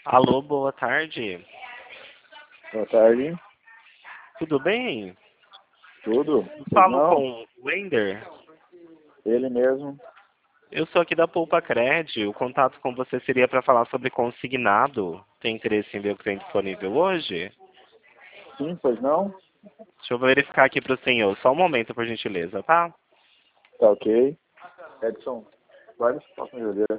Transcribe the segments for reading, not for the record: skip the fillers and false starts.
Alô, boa tarde. Boa tarde. Tudo bem? Tudo? Pois Falo não? com o Wender. Ele mesmo. Eu sou aqui da Poupa Cred. O contato com você seria para falar sobre consignado. Tem interesse em ver o que tem disponível hoje? Sim, pois não? Deixa eu verificar aqui para o senhor. Só um momento, por gentileza, tá? Tá ok. Edson, guarda esse papo na geladeira.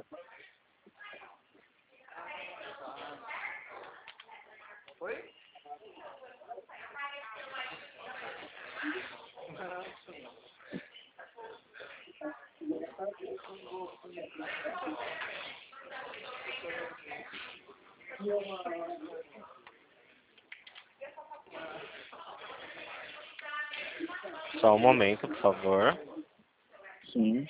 Só um momento, por favor. Sim.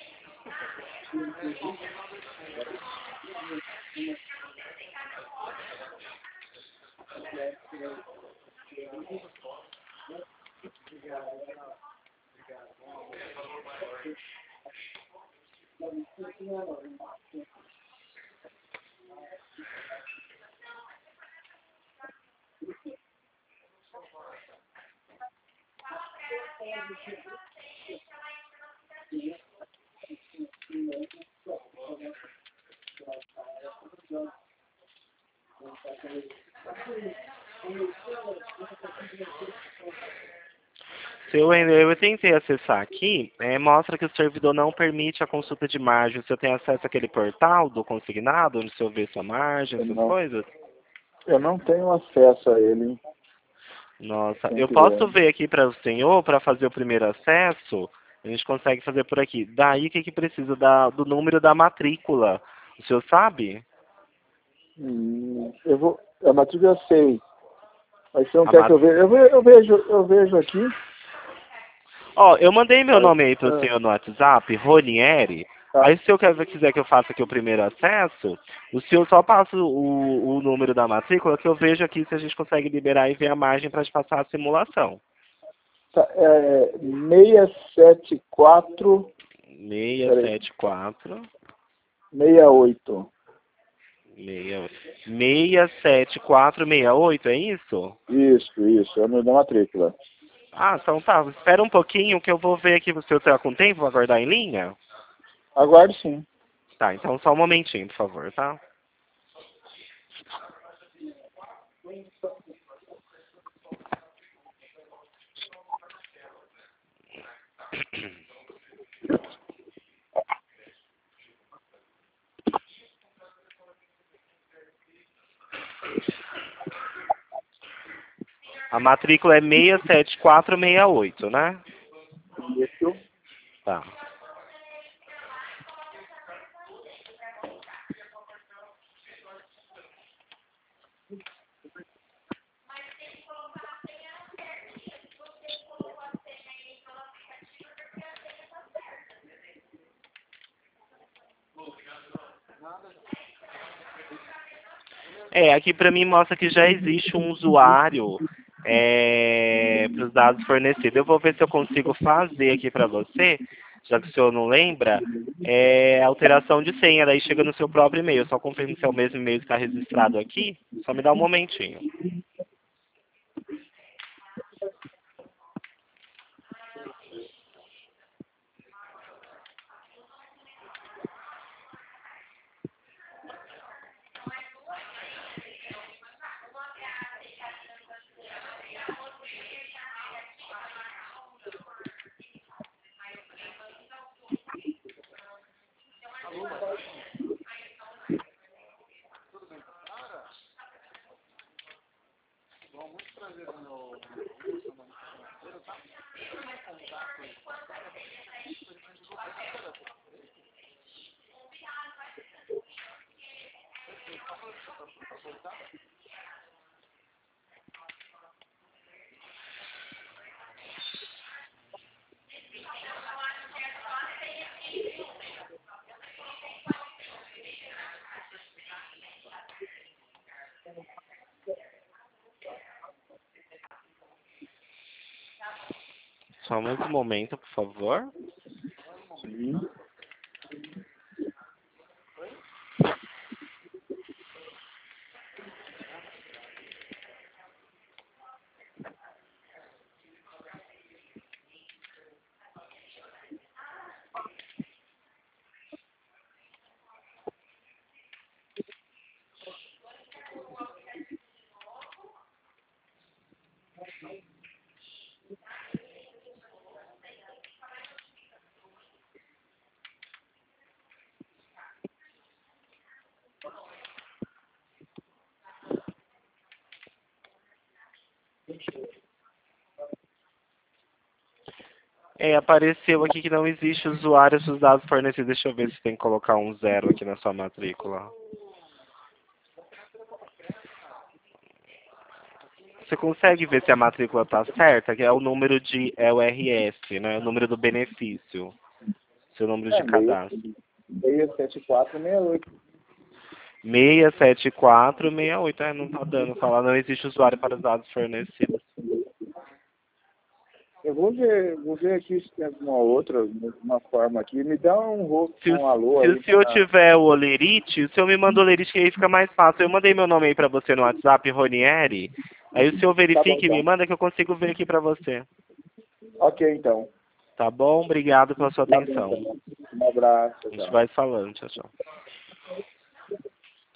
Seu Wender, eu tentei acessar aqui. Mostra que o servidor não permite a consulta de margem. O senhor tem acesso àquele portal do consignado, onde o senhor vê sua margem, Eu essas não, coisas? eu não tenho acesso a ele. Nossa, Tem eu que ver. posso ver aqui para o senhor, para fazer o primeiro acesso, a gente consegue fazer por aqui. Daí o que que precisa do número da matrícula? O senhor sabe? Eu vou. A matrícula eu sei. Mas você não A quer que mat... eu veja? Eu vejo aqui. Ó, eu mandei meu Mas, nome aí para o senhor no WhatsApp, Ronieri. tá. Aí se o senhor quiser que eu faça aqui o primeiro acesso, o senhor só passa o número da matrícula que eu vejo aqui se a gente consegue liberar e ver a margem para te passar a simulação. Tá, 674. Peraí. 674 68. 67468, é isso? Isso. É o número da matrícula. Ah, então tá. Espera um pouquinho que eu vou ver aqui se o senhor tá com tempo. Vou aguardar em linha? Aguarde sim. Tá, então só um momentinho, por favor, tá? A matrícula é 67468, né? Isso. Tá. Aqui pra mim mostra que já existe um usuário para os dados fornecidos. Eu vou ver se eu consigo fazer aqui pra você, já que o senhor não lembra, alteração de senha. Daí chega no seu próprio e-mail. Eu só confirmo se é o mesmo e-mail que está registrado aqui. Só me dá um momentinho. Só mais um momento, por favor. Sim. Apareceu aqui que não existe usuário se os dados fornecidos. Deixa eu ver se tem que colocar um 0 aqui na sua matrícula. Você consegue ver se a matrícula está certa? Que é o número é o RS, né? O número do benefício. Seu número de cadastro. 67468. 67468. Não está dando. Falar não existe usuário para os dados fornecidos. Eu vou ver aqui se tem alguma outra, uma forma aqui. Me dá um alô aí. Se o senhor tiver o Olerite, o senhor me manda o Olerite que aí fica mais fácil. Eu mandei meu nome aí para você no WhatsApp, Ronieri. Aí o senhor verifique e me manda que eu consigo ver aqui para você. Ok, então. Tá bom? Obrigado pela sua atenção. Um abraço. A gente vai falando. Tchau, tchau.